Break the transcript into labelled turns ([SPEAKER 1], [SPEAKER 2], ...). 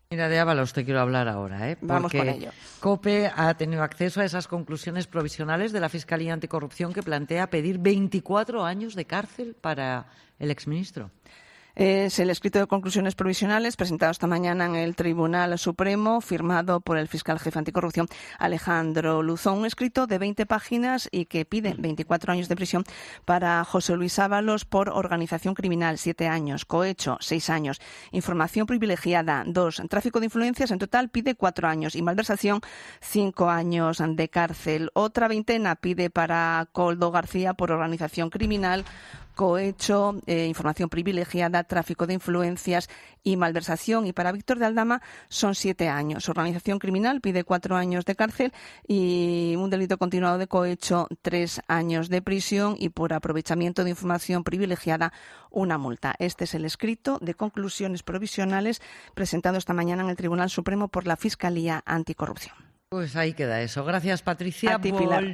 [SPEAKER 1] Mira, de Ábalos te quiero hablar ahora,
[SPEAKER 2] Vamos con ello.
[SPEAKER 1] COPE ha tenido acceso a esas conclusiones provisionales de la Fiscalía Anticorrupción que plantea pedir 24 años de cárcel para el exministro.
[SPEAKER 2] Es el escrito de conclusiones provisionales presentado esta mañana en el Tribunal Supremo, firmado por el fiscal jefe anticorrupción Alejandro Luzón. Un escrito de 20 páginas y que pide 24 años de prisión para José Luis Ábalos por organización criminal, 7 años, cohecho, 6 años, información privilegiada, 2, tráfico de influencias, en total pide 4 años y malversación, 5 años de cárcel. Otra veintena pide para Koldo García por organización criminal, cohecho, información privilegiada, tráfico de influencias y malversación. Y para Víctor de Aldama son 7 años. Organización criminal pide 4 años de cárcel y un delito continuado de cohecho, 3 años de prisión y por aprovechamiento de información privilegiada, una multa. Este es el escrito de conclusiones provisionales presentado esta mañana en el Tribunal Supremo por la Fiscalía Anticorrupción.
[SPEAKER 1] Pues ahí queda eso. Gracias, Patricia.
[SPEAKER 2] A ti, Pilar.